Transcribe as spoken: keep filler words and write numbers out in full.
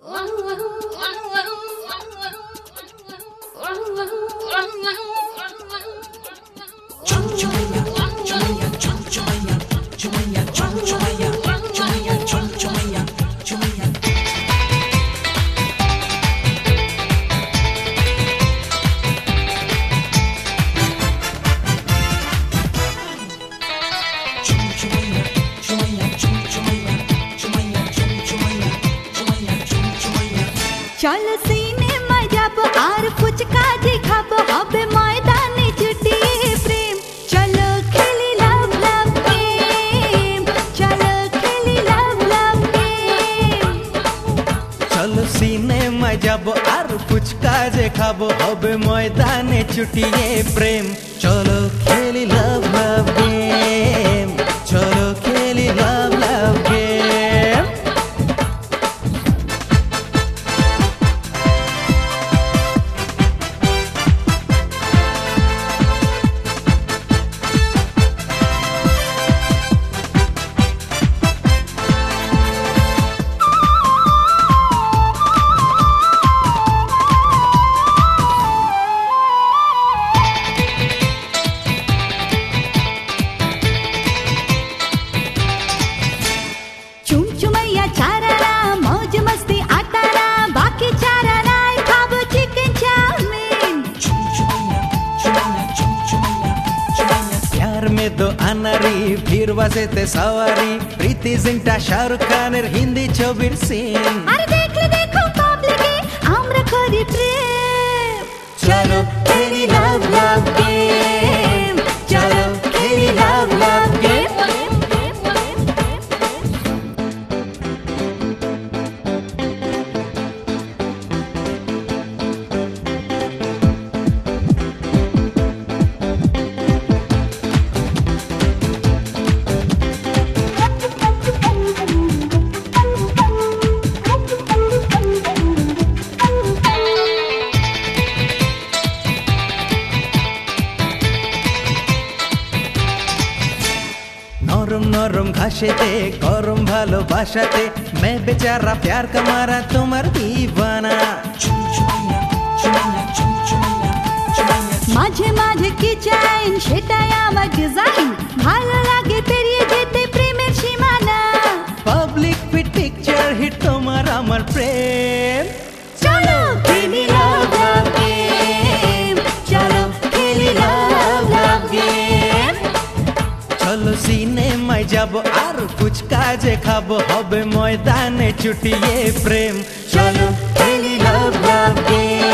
चल सिनेमा যাব আর ফুচকা যে খাবো হবে ময়দানে ছুটি প্রেম চলো খেলি লাভ লাভ গেম চলো খেলি লাভ লাভ গেম চলো সিনেমা যাব আর ফুচকা যে খাবো হবে ময়দানে ছুটি প্রেম চলো খেলি লাভ লাভ গেম চলো খেলি লাভ লাভ গেম दो अनारी फिर बसेते सवारी प्रीति जिंटा शाहरुख खानेर हिंदी छबिर सीन अरे देखले देखो पाब्लिके आमरा करी प्रेम चलो खेली लाभ लाभ गेम चलो खेली लाभ लाभ गेम नरम नरम घासेते गरम भालोबासाते मैं बेचारा प्यार का मारा तुम्हार दीवाना माझे माझे की चाइन সেটাই আমার ডিজাইন ভালো লাগে পেরিয়ে যেতে প্রেমের সীমানা পাবলিক পিকচার হিট তোমার আমার প্রেম চলো খেলি লাভ লাভ গেম চলো খেলি লাভ লাভ গেম চলো সিনেমায় যাব আর ফুচকা যে খাবো হবে ময়দানে ছুটি প্রেম চলো খেলি লাভ লাভ গেম।